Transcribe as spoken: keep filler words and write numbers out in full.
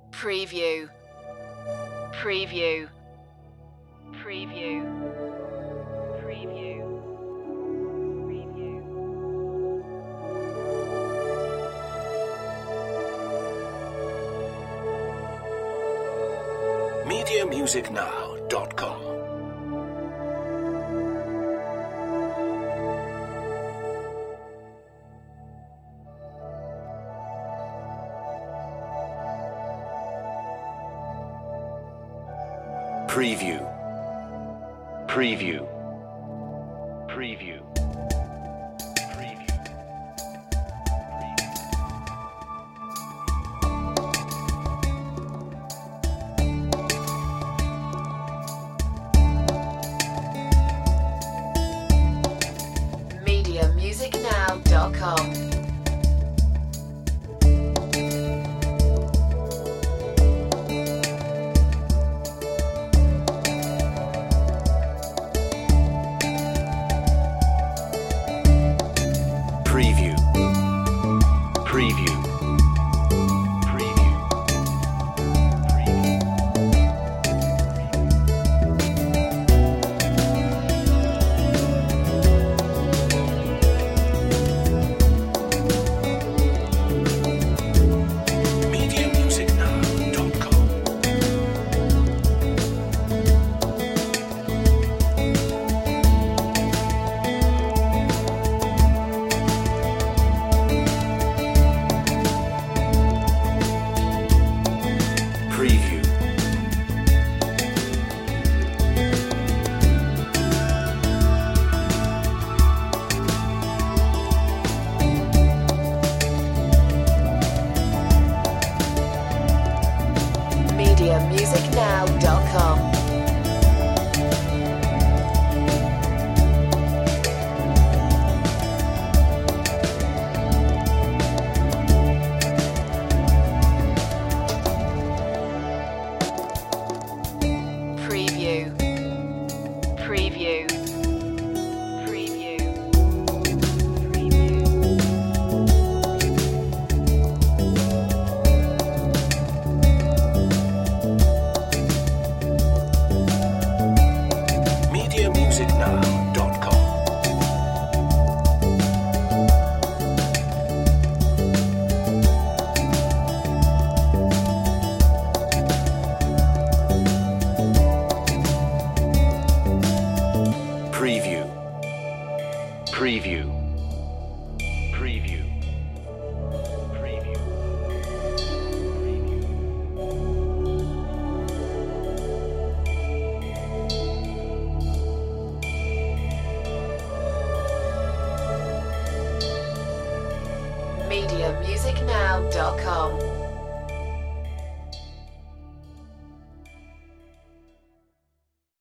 Preview. Preview. Preview. Preview. Preview. media music now dot com. Preview. Preview. Preview. Preview. media music now dot com. Preview. Preview. Preview. media music now dot com. Preview. media music now dot com. Preview. Preview. Preview. Preview. media music now dot com. Preview. Preview. Preview. Preview. media music now dot com.